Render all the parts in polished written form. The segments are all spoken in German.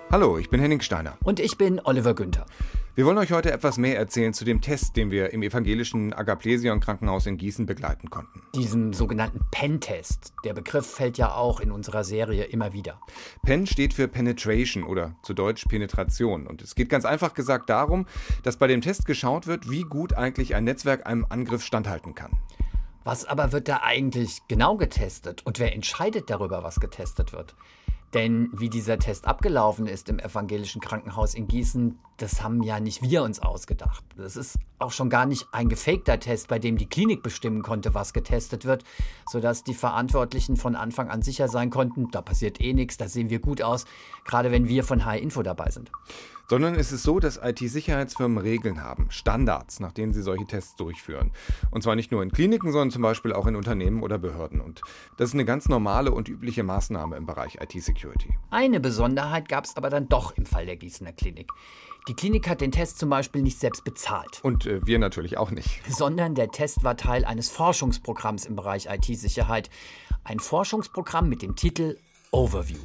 Hallo, ich bin Henning Steiner. Und ich bin Oliver Günther. Wir wollen euch heute etwas mehr erzählen zu dem Test, den wir im evangelischen Agaplesion-Krankenhaus in Gießen begleiten konnten. Diesem sogenannten PEN-Test. Der Begriff fällt ja auch in unserer Serie immer wieder. PEN steht für Penetration oder zu Deutsch Penetration. Und es geht ganz einfach gesagt darum, dass bei dem Test geschaut wird, wie gut eigentlich ein Netzwerk einem Angriff standhalten kann. Was aber wird da eigentlich genau getestet? Und wer entscheidet darüber, was getestet wird? Denn wie dieser Test abgelaufen ist im evangelischen Krankenhaus in Gießen, das haben ja nicht wir uns ausgedacht. Das ist auch schon gar nicht ein gefakter Test, bei dem die Klinik bestimmen konnte, was getestet wird, sodass die Verantwortlichen von Anfang an sicher sein konnten, da passiert eh nichts, da sehen wir gut aus, gerade wenn wir von H-Info dabei sind. Sondern es ist so, dass IT-Sicherheitsfirmen Regeln haben, Standards, nach denen sie solche Tests durchführen. Und zwar nicht nur in Kliniken, sondern zum Beispiel auch in Unternehmen oder Behörden. Und das ist eine ganz normale und übliche Maßnahme im Bereich IT-Security. Eine Besonderheit gab es aber dann doch im Fall der Gießener Klinik. Die Klinik hat den Test zum Beispiel nicht selbst bezahlt. Und wir natürlich auch nicht. Sondern der Test war Teil eines Forschungsprogramms im Bereich IT-Sicherheit. Ein Forschungsprogramm mit dem Titel Overview.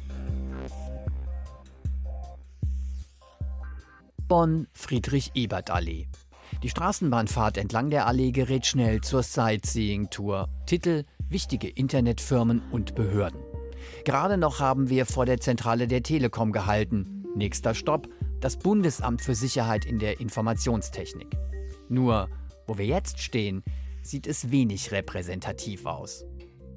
Bonn, Friedrich-Ebert-Allee. Die Straßenbahnfahrt entlang der Allee gerät schnell zur Sightseeing-Tour. Titel: Wichtige Internetfirmen und Behörden. Gerade noch haben wir vor der Zentrale der Telekom gehalten. Nächster Stopp: das Bundesamt für Sicherheit in der Informationstechnik. Nur, wo wir jetzt stehen, sieht es wenig repräsentativ aus.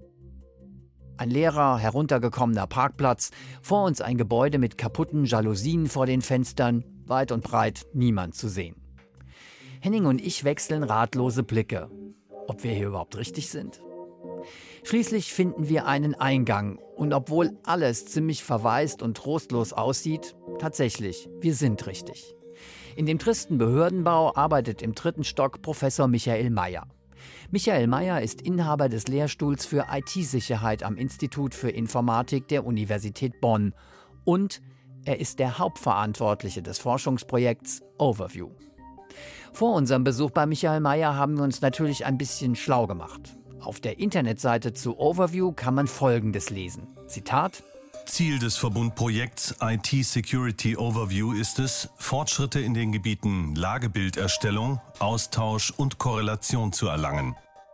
Ein leerer, heruntergekommener Parkplatz, vor uns ein Gebäude mit kaputten Jalousien vor den Fenstern, weit und breit niemand zu sehen. Henning und ich wechseln ratlose Blicke. Ob wir hier überhaupt richtig sind? Schließlich finden wir einen Eingang und obwohl alles ziemlich verwaist und trostlos aussieht, tatsächlich, wir sind richtig. In dem tristen Behördenbau arbeitet im 3. Stock Professor Michael Meyer. Michael Meyer ist Inhaber des Lehrstuhls für IT-Sicherheit am Institut für Informatik der Universität Bonn und er ist der Hauptverantwortliche des Forschungsprojekts Overview. Vor unserem Besuch bei Michael Meyer haben wir uns natürlich ein bisschen schlau gemacht. Auf der Internetseite zu Overview kann man Folgendes lesen. Zitat: Ziel des Verbundprojekts IT-Security Overview ist es, Fortschritte in den Gebieten Lagebilderstellung, Austausch und Korrelation zu erlangen.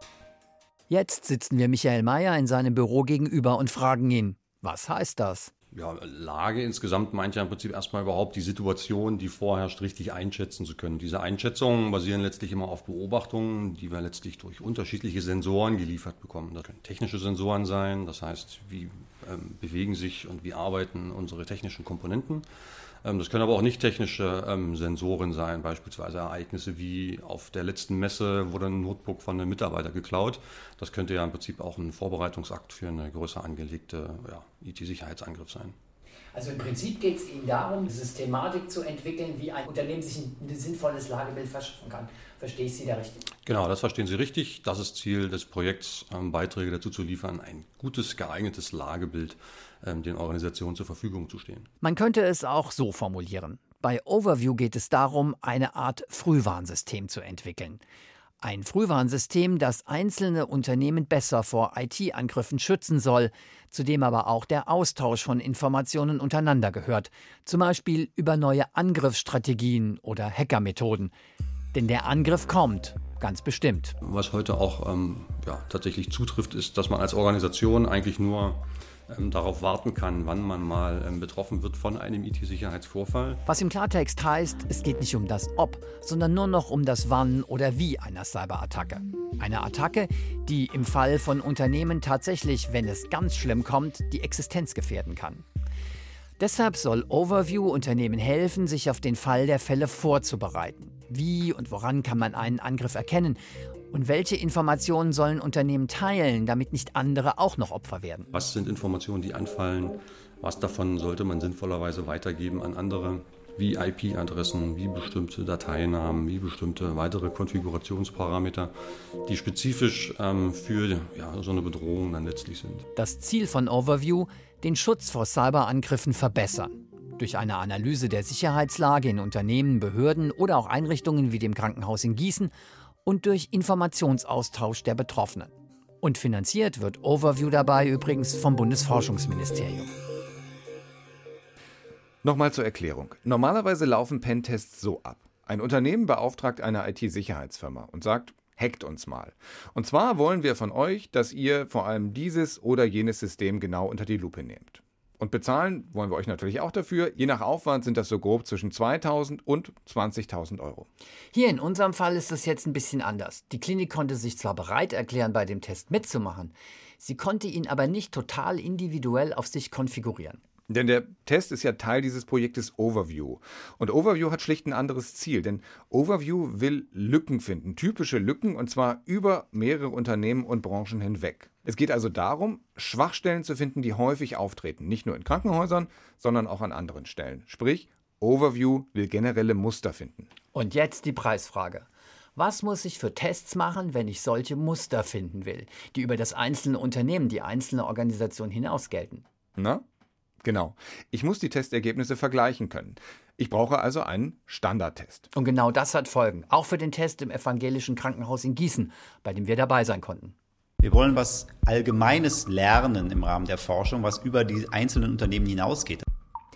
Jetzt sitzen wir Michael Meyer in seinem Büro gegenüber und fragen ihn, was heißt das? Ja, Lage insgesamt meint ja im Prinzip erstmal überhaupt die Situation, die vorherrscht, richtig einschätzen zu können. Diese Einschätzungen basieren letztlich immer auf Beobachtungen, die wir letztlich durch unterschiedliche Sensoren geliefert bekommen. Das können technische Sensoren sein, das heißt, wie bewegen sich und wie arbeiten unsere technischen Komponenten. Das können aber auch nicht technische Sensoren sein, beispielsweise Ereignisse wie auf der letzten Messe wurde ein Notebook von einem Mitarbeiter geklaut. Das könnte ja im Prinzip auch ein Vorbereitungsakt für eine größer angelegte IT-Sicherheitsangriff sein. Also im Prinzip geht es Ihnen darum, eine Systematik zu entwickeln, wie ein Unternehmen sich ein sinnvolles Lagebild verschaffen kann. Verstehe ich Sie da richtig? Genau, das verstehen Sie richtig. Das ist Ziel des Projekts, Beiträge dazu zu liefern, ein gutes, geeignetes Lagebild den Organisationen zur Verfügung zu stehen. Man könnte es auch so formulieren. Bei Overview geht es darum, eine Art Frühwarnsystem zu entwickeln. Ein Frühwarnsystem, das einzelne Unternehmen besser vor IT-Angriffen schützen soll, zu dem aber auch der Austausch von Informationen untereinander gehört, zum Beispiel über neue Angriffsstrategien oder Hackermethoden. Denn der Angriff kommt, ganz bestimmt. Was heute auch tatsächlich zutrifft, ist, dass man als Organisation eigentlich nur darauf warten kann, wann man mal betroffen wird von einem IT-Sicherheitsvorfall. Was im Klartext heißt, es geht nicht um das Ob, sondern nur noch um das Wann oder Wie einer Cyberattacke. Eine Attacke, die im Fall von Unternehmen tatsächlich, wenn es ganz schlimm kommt, die Existenz gefährden kann. Deshalb soll Overview Unternehmen helfen, sich auf den Fall der Fälle vorzubereiten. Wie und woran kann man einen Angriff erkennen? Und welche Informationen sollen Unternehmen teilen, damit nicht andere auch noch Opfer werden? Was sind Informationen, die anfallen? Was davon sollte man sinnvollerweise weitergeben an andere? Wie IP-Adressen, wie bestimmte Dateinamen, wie bestimmte weitere Konfigurationsparameter, die spezifisch für so eine Bedrohung dann letztlich sind. Das Ziel von Overview: den Schutz vor Cyberangriffen verbessern. Durch eine Analyse der Sicherheitslage in Unternehmen, Behörden oder auch Einrichtungen wie dem Krankenhaus in Gießen und durch Informationsaustausch der Betroffenen. Und finanziert wird Overview dabei übrigens vom Bundesforschungsministerium. Nochmal zur Erklärung. Normalerweise laufen Pentests so ab. Ein Unternehmen beauftragt eine IT-Sicherheitsfirma und sagt, hackt uns mal. Und zwar wollen wir von euch, dass ihr vor allem dieses oder jenes System genau unter die Lupe nehmt. Und bezahlen wollen wir euch natürlich auch dafür. Je nach Aufwand sind das so grob zwischen 2.000 und 20.000 Euro. Hier in unserem Fall ist es jetzt ein bisschen anders. Die Klinik konnte sich zwar bereit erklären, bei dem Test mitzumachen, sie konnte ihn aber nicht total individuell auf sich konfigurieren. Denn der Test ist ja Teil dieses Projektes Overview. Und Overview hat schlicht ein anderes Ziel, denn Overview will Lücken finden, typische Lücken, und zwar über mehrere Unternehmen und Branchen hinweg. Es geht also darum, Schwachstellen zu finden, die häufig auftreten, nicht nur in Krankenhäusern, sondern auch an anderen Stellen. Sprich, Overview will generelle Muster finden. Und jetzt die Preisfrage. Was muss ich für Tests machen, wenn ich solche Muster finden will, die über das einzelne Unternehmen, die einzelne Organisation hinaus gelten? Na? Genau. Ich muss die Testergebnisse vergleichen können. Ich brauche also einen Standardtest. Und genau das hat Folgen. Auch für den Test im Evangelischen Krankenhaus in Gießen, bei dem wir dabei sein konnten. Wir wollen was Allgemeines lernen im Rahmen der Forschung, was über die einzelnen Unternehmen hinausgeht.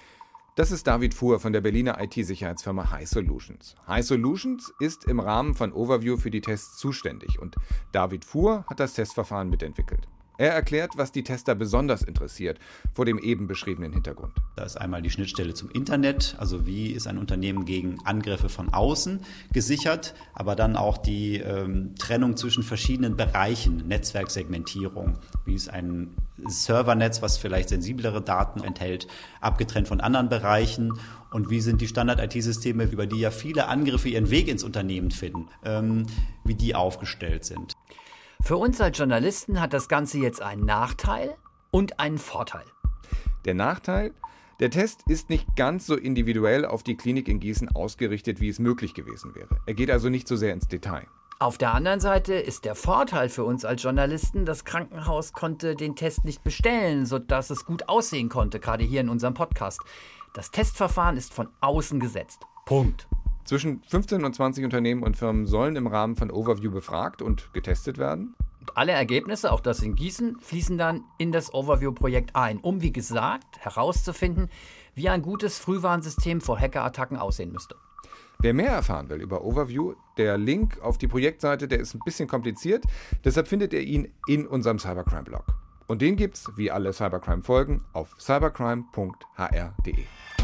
Das ist David Fuhr von der Berliner IT-Sicherheitsfirma High Solutions. High Solutions ist im Rahmen von Overview für die Tests zuständig und David Fuhr hat das Testverfahren mitentwickelt. Er erklärt, was die Tester besonders interessiert, vor dem eben beschriebenen Hintergrund. Da ist einmal die Schnittstelle zum Internet, also wie ist ein Unternehmen gegen Angriffe von außen gesichert, aber dann auch die Trennung zwischen verschiedenen Bereichen, Netzwerksegmentierung, wie ist ein Servernetz, was vielleicht sensiblere Daten enthält, abgetrennt von anderen Bereichen und wie sind die Standard-IT-Systeme, über die ja viele Angriffe ihren Weg ins Unternehmen finden, wie die aufgestellt sind. Für uns als Journalisten hat das Ganze jetzt einen Nachteil und einen Vorteil. Der Nachteil? Der Test ist nicht ganz so individuell auf die Klinik in Gießen ausgerichtet, wie es möglich gewesen wäre. Er geht also nicht so sehr ins Detail. Auf der anderen Seite ist der Vorteil für uns als Journalisten, das Krankenhaus konnte den Test nicht bestellen, sodass es gut aussehen konnte, gerade hier in unserem Podcast. Das Testverfahren ist von außen gesetzt. Punkt. Zwischen 15 und 20 Unternehmen und Firmen sollen im Rahmen von Overview befragt und getestet werden. Und alle Ergebnisse, auch das in Gießen, fließen dann in das Overview-Projekt ein, um, wie gesagt, herauszufinden, wie ein gutes Frühwarnsystem vor Hackerattacken aussehen müsste. Wer mehr erfahren will über Overview, der Link auf die Projektseite, der ist ein bisschen kompliziert, deshalb findet ihr ihn in unserem Cybercrime-Blog. Und den gibt's, wie alle Cybercrime-Folgen, auf cybercrime.hr.de.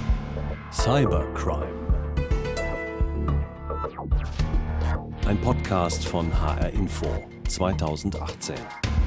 Cybercrime. Ein Podcast von HR Info 2018.